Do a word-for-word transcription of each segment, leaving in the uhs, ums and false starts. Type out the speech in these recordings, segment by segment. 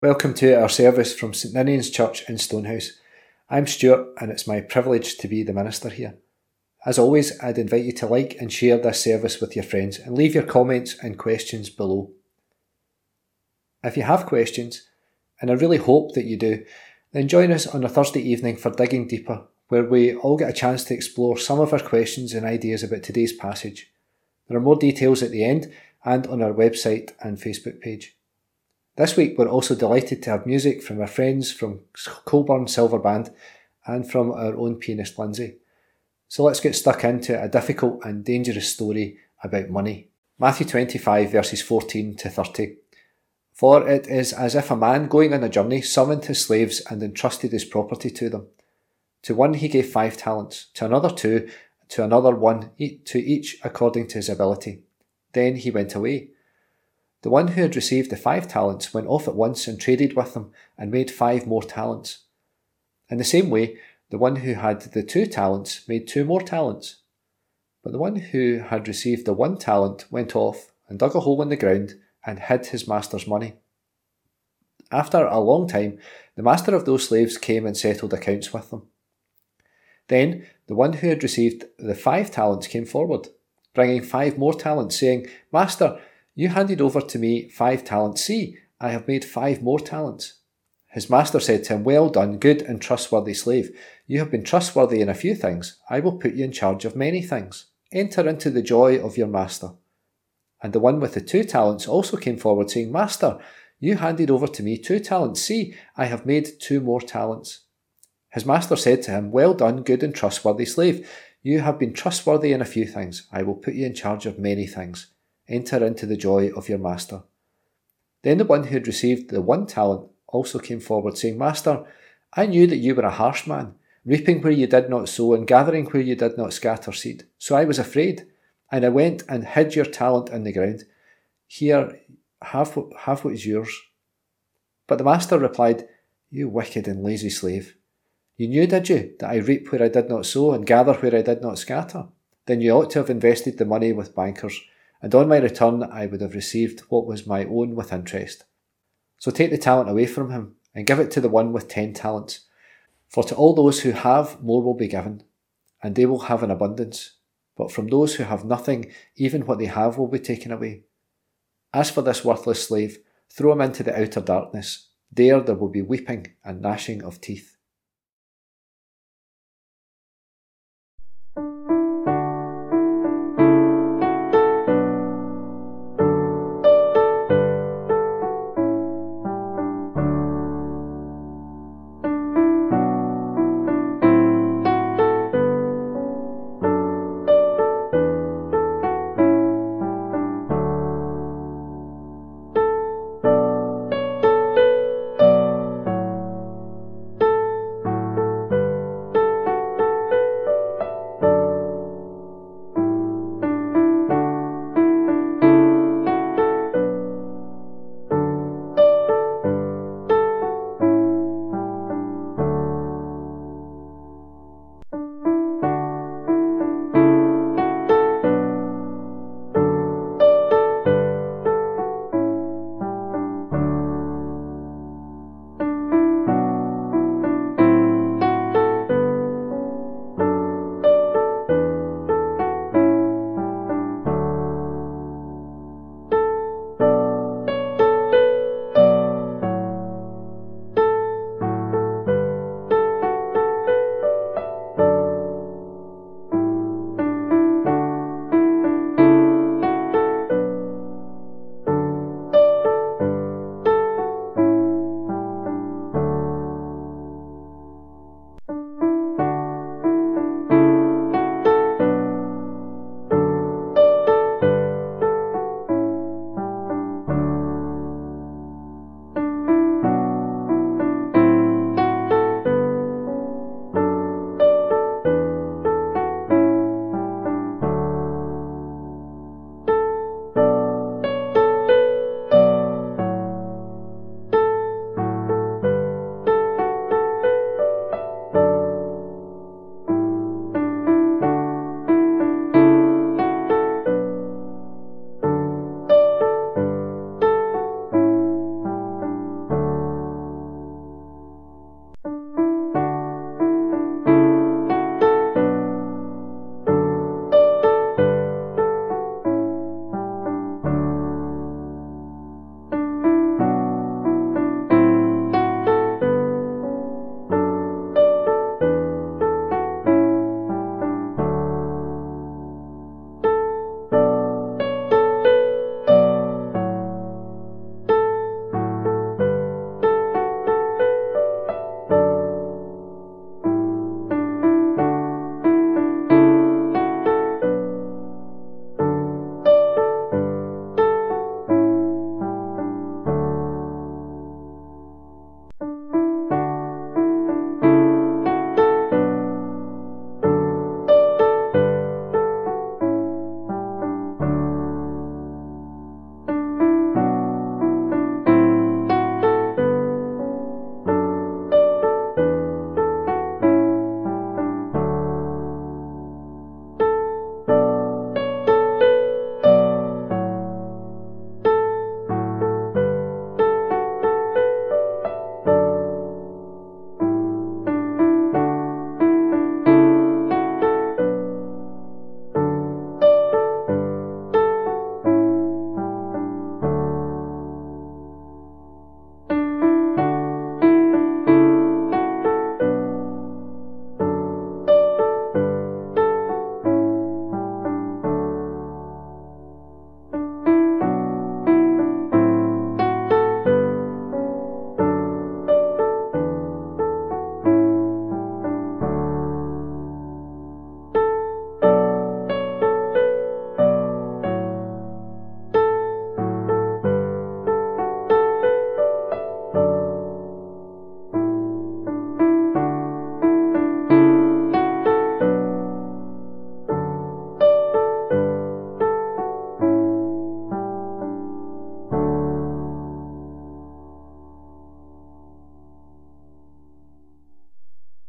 Welcome to our service from St Ninian's Church in Stonehouse. I'm Stuart and it's my privilege to be the minister here. As always, I'd invite you to like and share this service with your friends and leave your comments and questions below. If you have questions, and I really hope that you do, then join us on a Thursday evening for Digging Deeper, where we all get a chance to explore some of our questions and ideas about today's passage. There are more details at the end and on our website and Facebook page. This week we're also delighted to have music from our friends from Colburn Silver Band and from our own pianist Lindsay. So let's get stuck into a difficult and dangerous story about money. Matthew twenty-five verses fourteen to thirty. For it is as if a man going on a journey summoned his slaves and entrusted his property to them. To one he gave five talents, to another two, to another one, to each according to his ability. Then he went away. The one who had received the five talents went off at once and traded with them and made five more talents. In the same way, the one who had the two talents made two more talents. But the one who had received the one talent went off and dug a hole in the ground and hid his master's money. After a long time, the master of those slaves came and settled accounts with them. Then the one who had received the five talents came forward, bringing five more talents, saying, Master, you handed over to me five talents. See, I have made five more talents. His master said to him, Well done, good and trustworthy slave. You have been trustworthy in a few things. I will put you in charge of many things. Enter into the joy of your master. And the one with the two talents also came forward, saying, Master, you handed over to me two talents. See, I have made two more talents. His master said to him, Well done, good and trustworthy slave. You have been trustworthy in a few things. I will put you in charge of many things. Enter into the joy of your master. Then the one who had received the one talent also came forward, saying, Master, I knew that you were a harsh man, reaping where you did not sow and gathering where you did not scatter seed. So I was afraid, and I went and hid your talent in the ground. Here, have what, have what is yours. But the master replied, You wicked and lazy slave. You knew, did you, that I reap where I did not sow and gather where I did not scatter? Then you ought to have invested the money with bankers, and on my return I would have received what was my own with interest. So take the talent away from him, and give it to the one with ten talents. For to all those who have, more will be given, and they will have an abundance. But from those who have nothing, even what they have will be taken away. As for this worthless slave, throw him into the outer darkness. There there will be weeping and gnashing of teeth.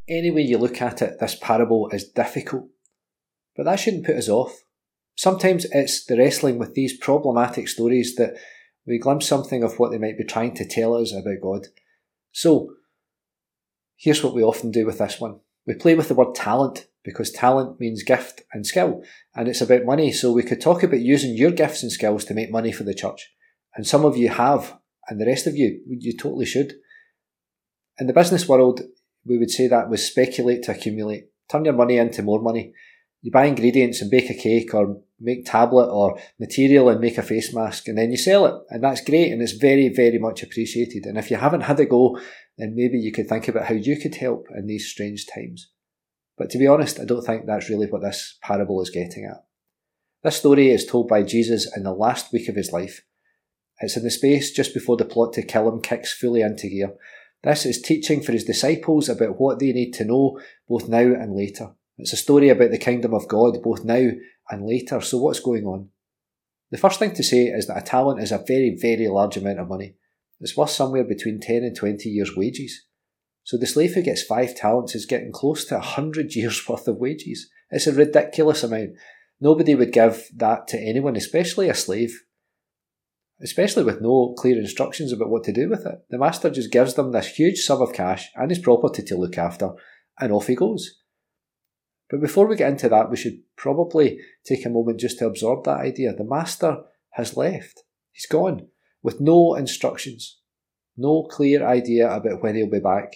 Any way you look at it, this parable is difficult. But that shouldn't put us off. Sometimes it's the wrestling with these problematic stories that we glimpse something of what they might be trying to tell us about God. So, here's what we often do with this one. We play with the word talent, because talent means gift and skill, and it's about money, so we could talk about using your gifts and skills to make money for the church. And some of you have, and the rest of you, you totally should. In the business world, we would say that was speculate to accumulate. Turn your money into more money. You buy ingredients and bake a cake, or make tablet or material and make a face mask, and then you sell it. And that's great, and it's very, very much appreciated. And if you haven't had a go, then maybe you could think about how you could help in these strange times. But to be honest, I don't think that's really what this parable is getting at. This story is told by Jesus in the last week of his life. It's in the space just before the plot to kill him kicks fully into gear. This is teaching for his disciples about what they need to know both now and later. It's a story about the kingdom of God both now and later. So what's going on? The first thing to say is that a talent is a very, very large amount of money. It's worth somewhere between ten and twenty years' wages. So the slave who gets five talents is getting close to a hundred years' worth of wages. It's a ridiculous amount. Nobody would give that to anyone, especially a slave. Especially with no clear instructions about what to do with it. The master just gives them this huge sum of cash and his property to look after, and off he goes. But before we get into that, we should probably take a moment just to absorb that idea. The master has left. He's gone, with no instructions, no clear idea about when he'll be back.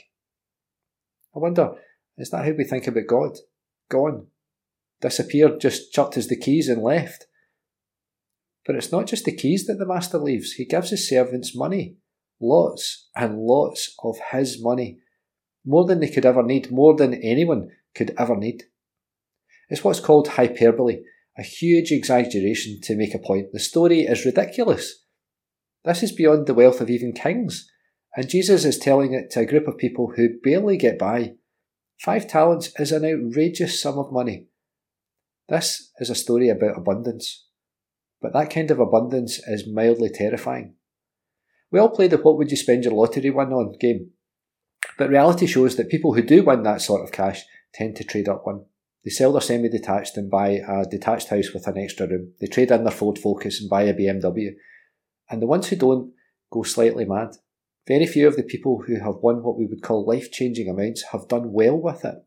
I wonder, is that how we think about God? Gone. Disappeared, just chucked us the keys and left. But it's not just the keys that the master leaves. He gives his servants money. Lots and lots of his money. More than they could ever need, more than anyone could ever need. It's what's called hyperbole, a huge exaggeration to make a point. The story is ridiculous. This is beyond the wealth of even kings, and Jesus is telling it to a group of people who barely get by. Five talents is an outrageous sum of money. This is a story about abundance, but that kind of abundance is mildly terrifying. We all play the what would you spend your lottery win on game, but reality shows that people who do win that sort of cash tend to trade up one. They sell their semi-detached and buy a detached house with an extra room. They trade in their Ford Focus and buy a B M W. And the ones who don't go slightly mad. Very few of the people who have won what we would call life-changing amounts have done well with it.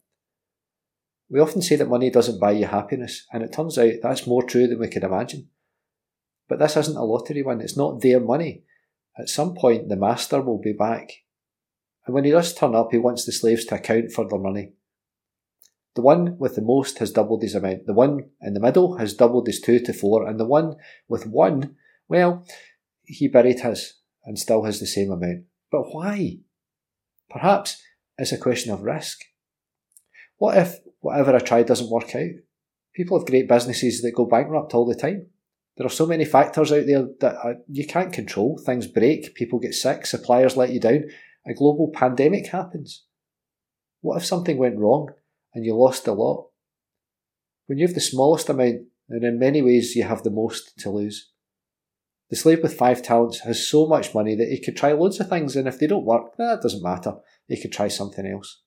We often say that money doesn't buy you happiness, and it turns out that's more true than we could imagine. But this isn't a lottery win. It's not their money. At some point, the master will be back. And when he does turn up, he wants the slaves to account for their money. The one with the most has doubled his amount. The one in the middle has doubled his two to four. And the one with one, well, he buried his and still has the same amount. But why? Perhaps it's a question of risk. What if whatever I try doesn't work out? People have great businesses that go bankrupt all the time. There are so many factors out there that you can't control. Things break, people get sick, suppliers let you down, a global pandemic happens. What if something went wrong and you lost a lot? When you have the smallest amount, then in many ways you have the most to lose. The slave with five talents has so much money that he could try loads of things, and if they don't work, that doesn't matter. He could try something else.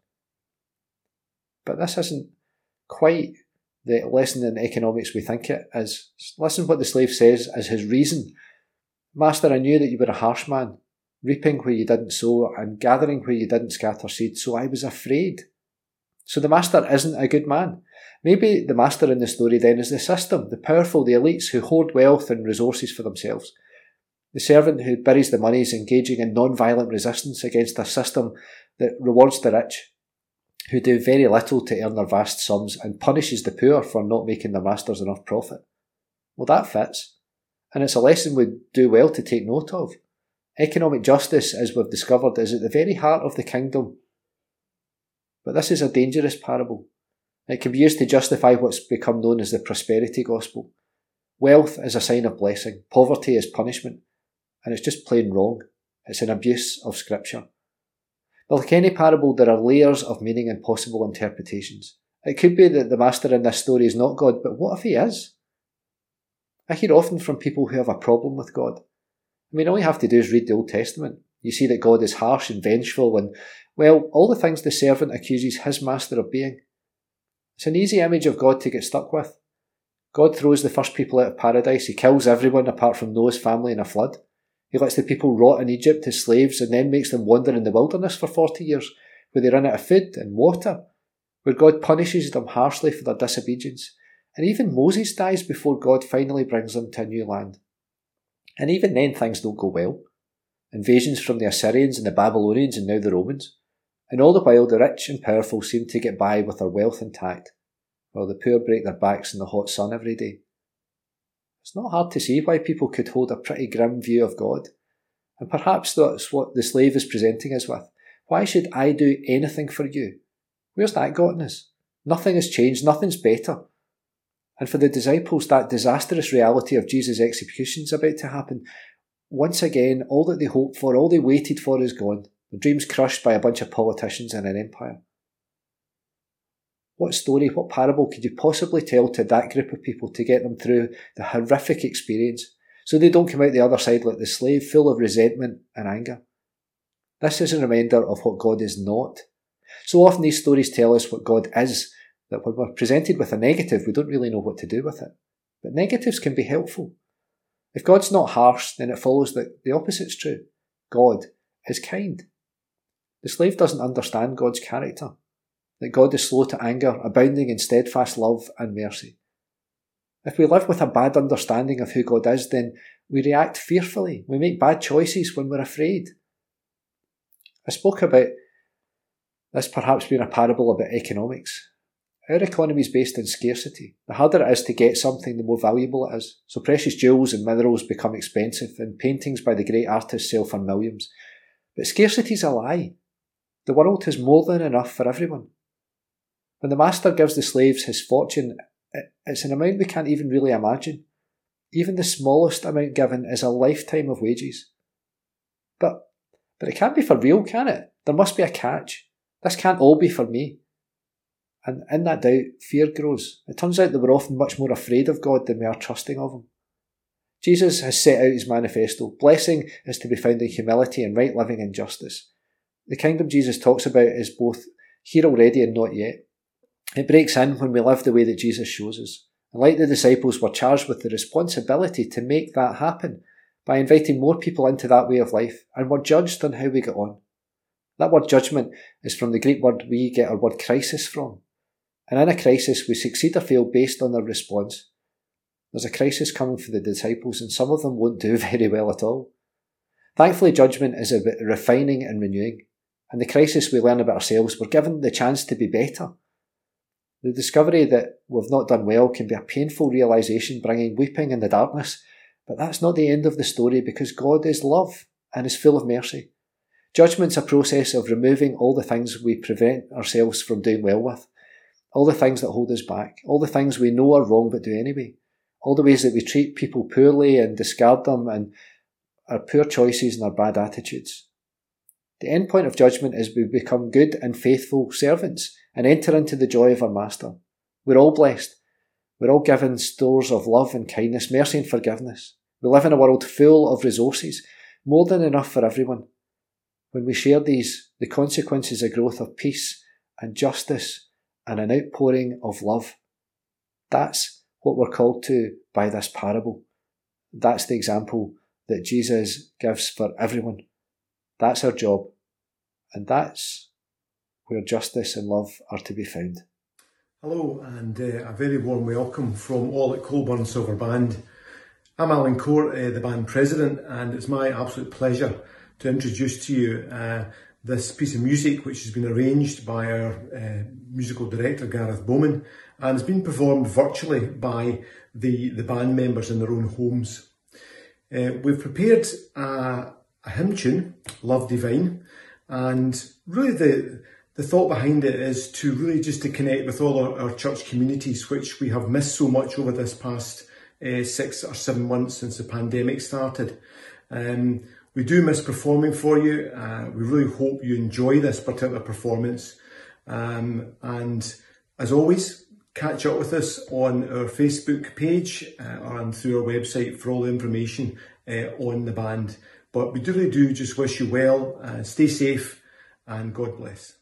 But this isn't quite the lesson in economics we think it is. Listen what the slave says as his reason. Master, I knew that you were a harsh man, reaping where you didn't sow and gathering where you didn't scatter seed, so I was afraid. So the master isn't a good man. Maybe the master in the story then is the system, the powerful, the elites who hoard wealth and resources for themselves. The servant who buries the money is engaging in non-violent resistance against a system that rewards the rich, who do very little to earn their vast sums, and punishes the poor for not making their masters enough profit. Well, that fits. And it's a lesson we'd do well to take note of. Economic justice, as we've discovered, is at the very heart of the kingdom. But this is a dangerous parable. It can be used to justify what's become known as the prosperity gospel. Wealth is a sign of blessing, poverty is punishment, and it's just plain wrong. It's an abuse of scripture. But like any parable, there are layers of meaning and possible interpretations. It could be that the master in this story is not God, but what if he is? I hear often from people who have a problem with God. I mean, all you have to do is read the Old Testament. You see that God is harsh and vengeful and, well, all the things the servant accuses his master of being. It's an easy image of God to get stuck with. God throws the first people out of paradise. He kills everyone apart from Noah's family in a flood. He lets the people rot in Egypt as slaves and then makes them wander in the wilderness for forty years, where they run out of food and water, where God punishes them harshly for their disobedience. And even Moses dies before God finally brings them to a new land. And even then things don't go well. Invasions from the Assyrians and the Babylonians and now the Romans. And all the while the rich and powerful seem to get by with their wealth intact, while the poor break their backs in the hot sun every day. It's not hard to see why people could hold a pretty grim view of God. And perhaps that's what the slave is presenting us with. Why should I do anything for you? Where's that gotten us? Nothing has changed, nothing's better. And for the disciples, that disastrous reality of Jesus' execution is about to happen. Once again, all that they hoped for, all they waited for is gone. Their dreams crushed by a bunch of politicians and an empire. What story, what parable could you possibly tell to that group of people to get them through the horrific experience, so they don't come out the other side like the slave, full of resentment and anger? This is a reminder of what God is not. So often these stories tell us what God is, that when we're presented with a negative, we don't really know what to do with it. But negatives can be helpful. If God's not harsh, then it follows that the opposite's true. God is kind. The slave doesn't understand God's character, that God is slow to anger, abounding in steadfast love and mercy. If we live with a bad understanding of who God is, then we react fearfully. We make bad choices when we're afraid. I spoke about this perhaps being a parable about economics. Our economy is based on scarcity. The harder it is to get something, the more valuable it is. So precious jewels and minerals become expensive, and paintings by the great artists sell for millions. But scarcity is a lie. The world has more than enough for everyone. When the master gives the slaves his fortune, it's an amount we can't even really imagine. Even the smallest amount given is a lifetime of wages. But, but it can't be for real, can it? There must be a catch. This can't all be for me. And in that doubt, fear grows. It turns out that we're often much more afraid of God than we are trusting of Him. Jesus has set out His manifesto. Blessing is to be found in humility and right living and justice. The kingdom Jesus talks about is both here already and not yet. It breaks in when we live the way that Jesus shows us. And like the disciples, we're charged with the responsibility to make that happen by inviting more people into that way of life, and we're judged on how we get on. That word judgment is from the Greek word we get our word crisis from. And in a crisis, we succeed or fail based on their response. There's a crisis coming for the disciples, and some of them won't do very well at all. Thankfully, judgment is about refining and renewing. And the crisis we learn about ourselves, we're given the chance to be better. The discovery that we've not done well can be a painful realisation, bringing weeping in the darkness. But that's not the end of the story, because God is love and is full of mercy. Judgment's a process of removing all the things we prevent ourselves from doing well with. All the things that hold us back. All the things we know are wrong but do anyway. All the ways that we treat people poorly and discard them, and our poor choices and our bad attitudes. The end point of judgment is we become good and faithful servants and enter into the joy of our Master. We're all blessed. We're all given stores of love and kindness, mercy and forgiveness. We live in a world full of resources, more than enough for everyone. When we share these, the consequences are growth of peace and justice and an outpouring of love. That's what we're called to by this parable. That's the example that Jesus gives for everyone. That's our job. And that's where justice and love are to be found. Hello, and uh, a very warm welcome from all at Colburn Silver Band. I'm Alan Court, uh, the band president, and it's my absolute pleasure to introduce to you uh, this piece of music which has been arranged by our uh, musical director Gareth Bowman, and has been performed virtually by the, the band members in their own homes. Uh, we've prepared a, a hymn tune, Love Divine, and really the, the thought behind it is to really just to connect with all our, our church communities, which we have missed so much over this past uh, six or seven months since the pandemic started. Um, We do miss performing for you. Uh, we really hope you enjoy this particular performance. Um, and as always, catch up with us on our Facebook page uh, and through our website for all the information uh, on the band. But we really do just wish you well, and stay safe, and God bless.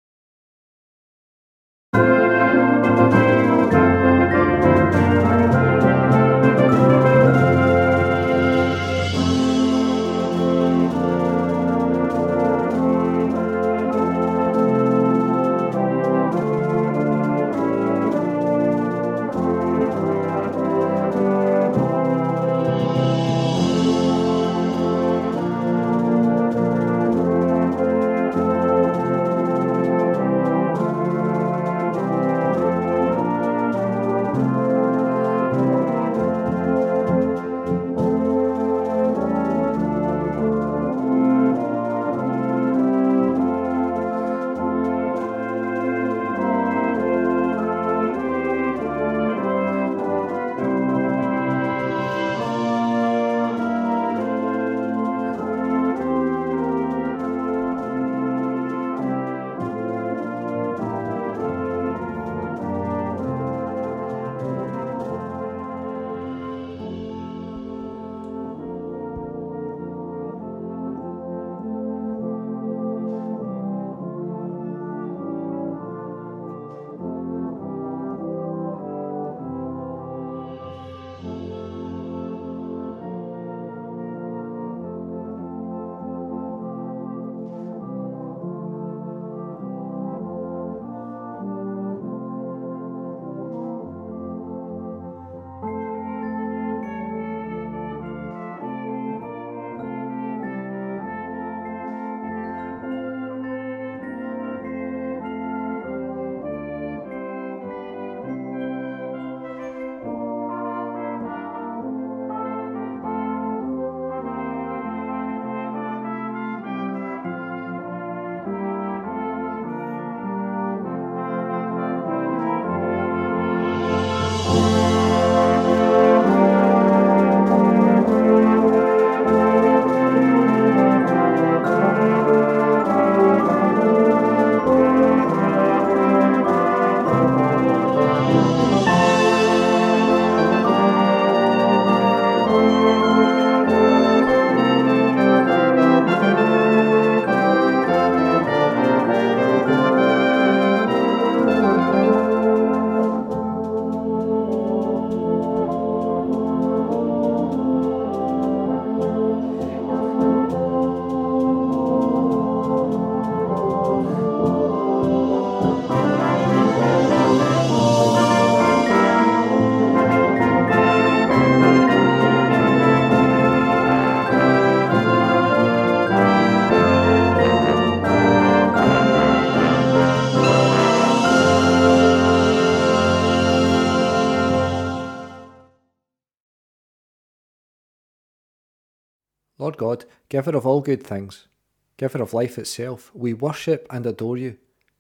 Lord God, giver of all good things, giver of life itself, we worship and adore you.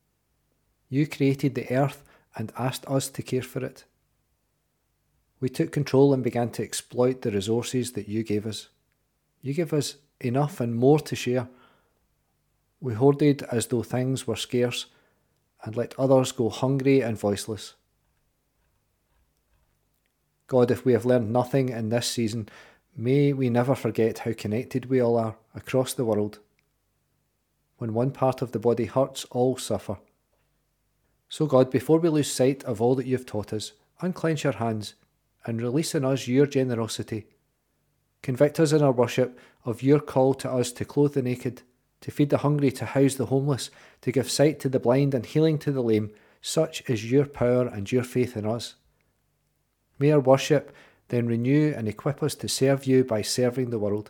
You created the earth and asked us to care for it. We took control and began to exploit the resources that you gave us. You gave us enough and more to share. We hoarded as though things were scarce and let others go hungry and voiceless. God, if we have learned nothing in this season, may we never forget how connected we all are across the world. When one part of the body hurts, all suffer. So God, before we lose sight of all that you've taught us, unclench your hands and release in us your generosity. Convict us in our worship of your call to us to clothe the naked, to feed the hungry, to house the homeless, to give sight to the blind and healing to the lame. Such is your power and your faith in us. May our worship then renew and equip us to serve you by serving the world.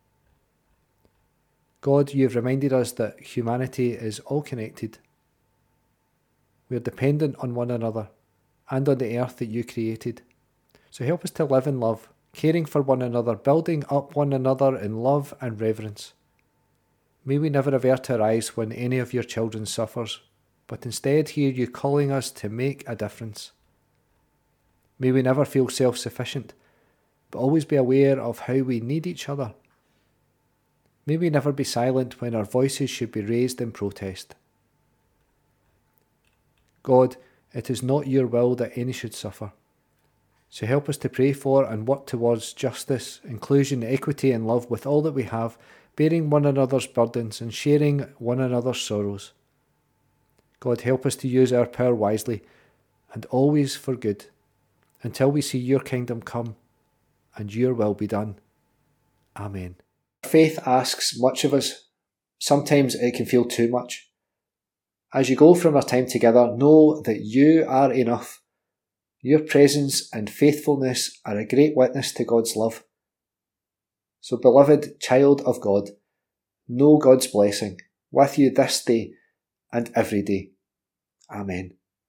God, you've reminded us that humanity is all connected. We are dependent on one another and on the earth that you created. So help us to live in love, caring for one another, building up one another in love and reverence. May we never avert our eyes when any of your children suffers, but instead hear you calling us to make a difference. May we never feel self-sufficient, but always be aware of how we need each other. May we never be silent when our voices should be raised in protest. God, it is not your will that any should suffer. So help us to pray for and work towards justice, inclusion, equity and love with all that we have, bearing one another's burdens and sharing one another's sorrows. God, help us to use our power wisely and always for good, until we see your kingdom come and your will be done. Amen. Faith asks much of us. Sometimes it can feel too much. As you go from our time together, know that you are enough. Your presence and faithfulness are a great witness to God's love. So, beloved child of God, know God's blessing with you this day and every day. Amen.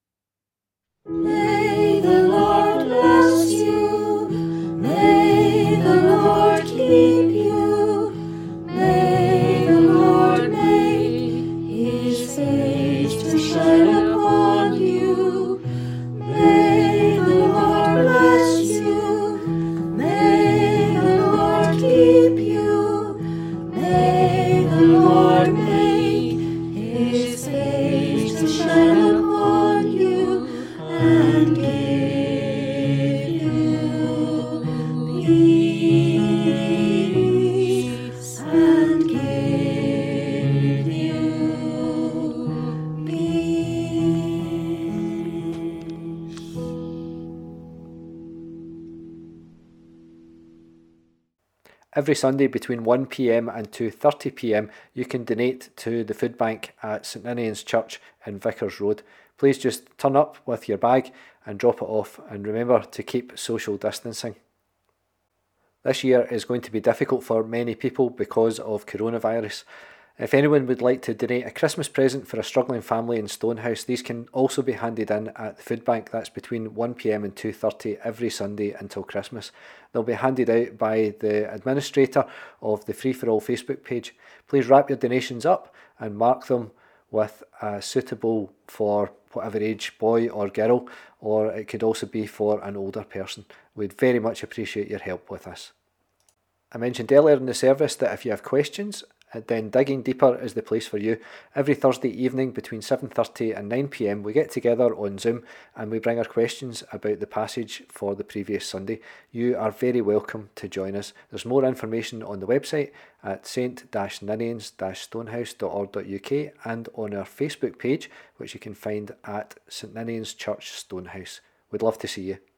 May the Lord bless you. May the Lord keep you. May the Lord make his face to shine upon you. May the Lord bless you. May the Lord keep you. May the Lord make his face to shine upon you and give you peace, and give you peace. Every Sunday between one p m and two thirty p m you can donate to the food bank at St Ninian's Church in Vickers Road. Please just turn up with your bag and drop it off, and remember to keep social distancing. This year is going to be difficult for many people because of coronavirus. If anyone would like to donate a Christmas present for a struggling family in Stonehouse, these can also be handed in at the food bank. That's between one p m and two thirty every Sunday until Christmas. They'll be handed out by the administrator of the Free For All Facebook page. Please wrap your donations up and mark them with a suitable for whatever age boy or girl, or it could also be for an older person. We'd very much appreciate your help with this. I mentioned earlier in the service that if you have questions, then Digging Deeper is the place for you. Every Thursday evening between seven thirty and nine p m we get together on Zoom and we bring our questions about the passage for the previous Sunday. You are very welcome to join us. There's more information on the website at st ninians stonehouse dot org dot U K and on our Facebook page, which you can find at St Ninian's Church Stonehouse. We'd love to see you.